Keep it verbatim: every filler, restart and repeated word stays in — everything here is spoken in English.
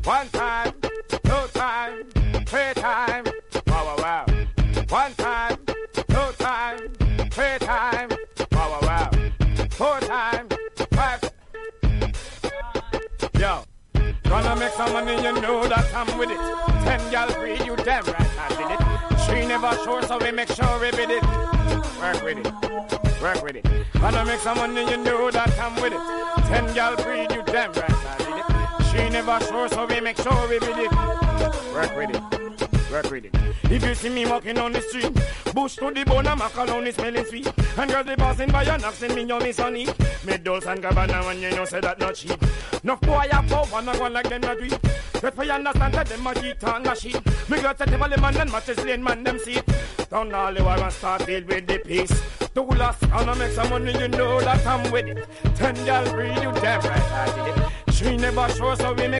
One time, two time, three time. Wow, wow, wow. One time, two time, three time. Wow, wow, wow. Four time, five. Yo, gonna make some money, you know that I'm with it. Ten gal free, you damn right I did it. She never sure, so we make sure we bid it. Work with it, work with it. Gonna make some money, you know that I'm with it. Ten gal free, you damn right I did it. She never sure, so we make sure we bid it. Work with it, work with it. If you see me walking on the street, bush to the bone, I'm a cologne is smelling sweet. And girls they passing by and asking me, yo, me sonny. Me dolls and Gabbana when you know say that not cheap. No boy I for one and one like them not weak. But for you understand that them a cheat and a sheep. Me got to tell the man and matches lane man them see. Down all the while and start deal with the peace. The last gonna make some money, you know that I'm with it. Ten gal breed, you damn right I did it. She never sure, so we make